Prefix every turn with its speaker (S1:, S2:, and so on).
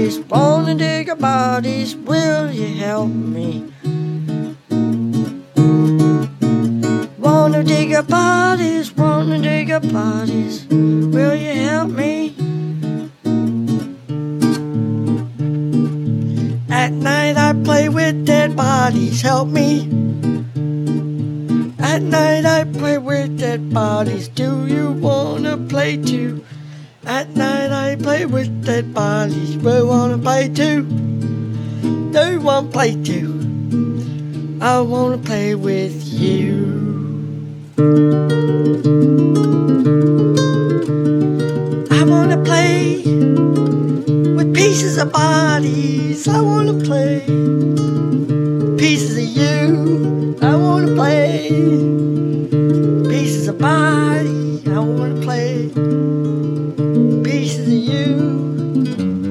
S1: bodies, wanna dig your bodies, will you help me? Wanna dig your bodies, wanna dig your bodies, will you help me? At night I play with dead bodies, help me. At night I play with dead bodies, do you wanna play too? At night I play with dead bodies, we wanna play too. Do you wanna play too? I wanna play with you. I wanna play with pieces of bodies, I wanna play pieces of you, I wanna play pieces of body, I wanna play